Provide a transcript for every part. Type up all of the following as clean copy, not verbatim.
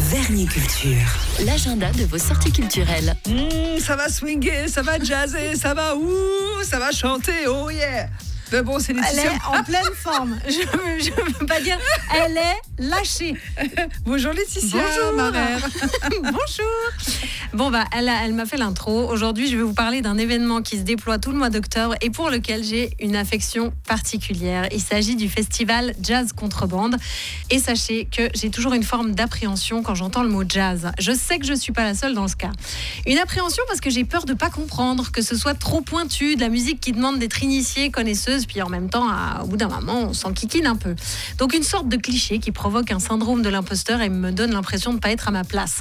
Vernis Culture. L'agenda de vos sorties culturelles. Ça va swinguer, ça va jazzer, ça va chanter, oh yeah. Mais bon, c'est Elle Laetitia. est en pleine forme. Je veux pas dire, elle est lâchée. Bonjour Laetitia. Bonjour. ma mère. Bonjour. Bon, elle m'a fait l'intro. Aujourd'hui, je vais vous parler d'un événement qui se déploie tout le mois d'octobre et pour lequel j'ai une affection particulière. Il s'agit du festival Jazz Contrebande. Et sachez que j'ai toujours une forme d'appréhension quand j'entends le mot jazz. Je sais que je ne suis pas la seule dans ce cas. Une appréhension parce que j'ai peur de ne pas comprendre, que ce soit trop pointu, de la musique qui demande d'être initiée, connaisseuse, puis en même temps, au bout d'un moment, on s'enquiquine un peu. Donc une sorte de cliché qui provoque un syndrome de l'imposteur et me donne l'impression de ne pas être à ma place.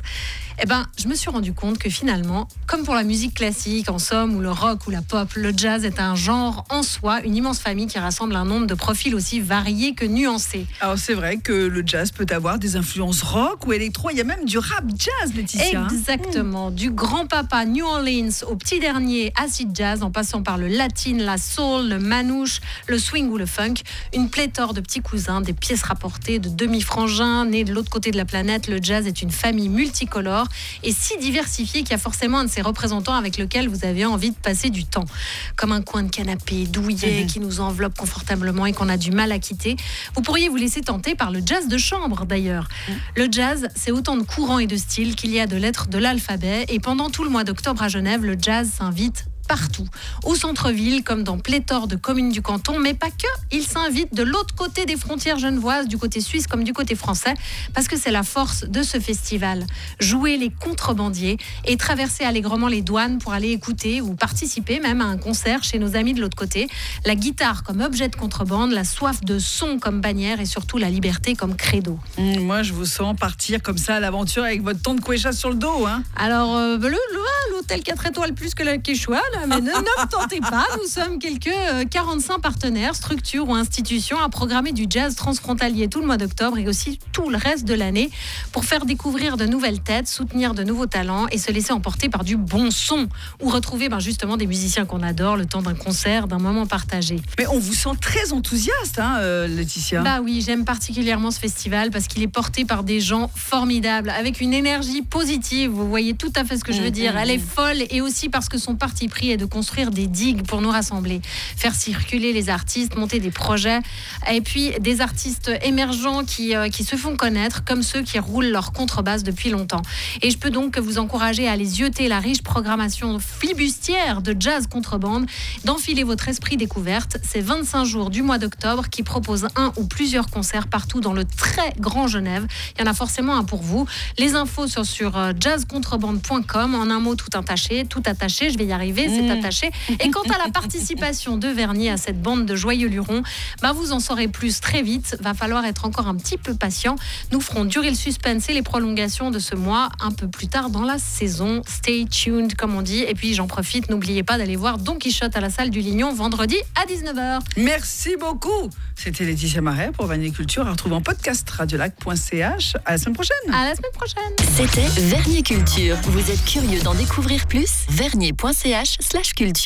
Je me suis rendu compte que finalement, comme pour la musique classique, en somme, ou le rock ou la pop, le jazz est un genre en soi, une immense famille qui rassemble un nombre de profils aussi variés que nuancés. Alors c'est vrai que le jazz peut avoir des influences rock ou électro, il y a même du rap jazz, Laetitia. Exactement, du grand-papa New Orleans au petit dernier acid jazz, en passant par le latin, la soul, le manouche, le swing ou le funk, une pléthore de petits cousins, des pièces rapportées de demi-frangins nés de l'autre côté de la planète. Le jazz est une famille multicolore et si diversifiée qu'il y a forcément un de ses représentants avec lequel vous avez envie de passer du temps. Comme un coin de canapé douillet qui nous enveloppe confortablement et qu'on a du mal à quitter. Vous pourriez vous laisser tenter par le jazz de chambre d'ailleurs. Le jazz, c'est autant de courants et de styles qu'il y a de lettres de l'alphabet et pendant tout le mois d'octobre à Genève, le jazz s'invite partout, au centre-ville comme dans pléthore de communes du canton, mais pas que, il s'invite de l'autre côté des frontières genevoises, du côté suisse comme du côté français, parce que c'est la force de ce festival. Jouer les contrebandiers et traverser allègrement les douanes pour aller écouter ou participer même à un concert chez nos amis de l'autre côté. La guitare comme objet de contrebande, la soif de son comme bannière et surtout la liberté comme credo. Moi, je vous sens partir comme ça à l'aventure avec votre tente Quechua sur le dos. Alors, l'hôtel 4 étoiles plus que la Quechua, mais ne vous tentez pas, nous sommes quelques 45 partenaires, structures ou institutions à programmer du jazz transfrontalier tout le mois d'octobre et aussi tout le reste de l'année pour faire découvrir de nouvelles têtes, soutenir de nouveaux talents et se laisser emporter par du bon son ou retrouver justement des musiciens qu'on adore le temps d'un concert, d'un moment partagé. Mais on vous sent très enthousiaste, Laetitia. Oui, j'aime particulièrement ce festival parce qu'il est porté par des gens formidables, avec une énergie positive, vous voyez tout à fait ce que je veux dire. Elle est folle et aussi parce que son parti pris est de construire des digues pour nous rassembler, faire circuler les artistes, monter des projets et puis des artistes émergents qui se font connaître comme ceux qui roulent leur contrebasse depuis longtemps. Et je peux donc vous encourager à aller zioter la riche programmation flibustière de Jazz Contrebande, d'enfiler votre esprit découverte. C'est 25 jours du mois d'octobre qui proposent un ou plusieurs concerts partout dans le très grand Genève. Il y en a forcément un pour vous. Les infos sont sur jazzcontrebande.com, en un mot tout attaché, je vais y arriver, c'est attaché. Et quant à la participation de Vernis à cette bande de joyeux lurons, vous en saurez plus très vite. Va falloir être encore un petit peu patient. Nous ferons durer le suspense et les prolongations de ce mois un peu plus tard dans la saison. Stay tuned, comme on dit. Et puis j'en profite, n'oubliez pas d'aller voir Don Quichotte à la salle du Lignon vendredi à 19h. Merci beaucoup. C'était Laetitia Marais pour Vernis Culture, à retrouver en podcast radiolac.ch. À la semaine prochaine. À la semaine prochaine. C'était Vernis Culture. Vous êtes curieux d'en découvrir plus? Vernis.ch/culture.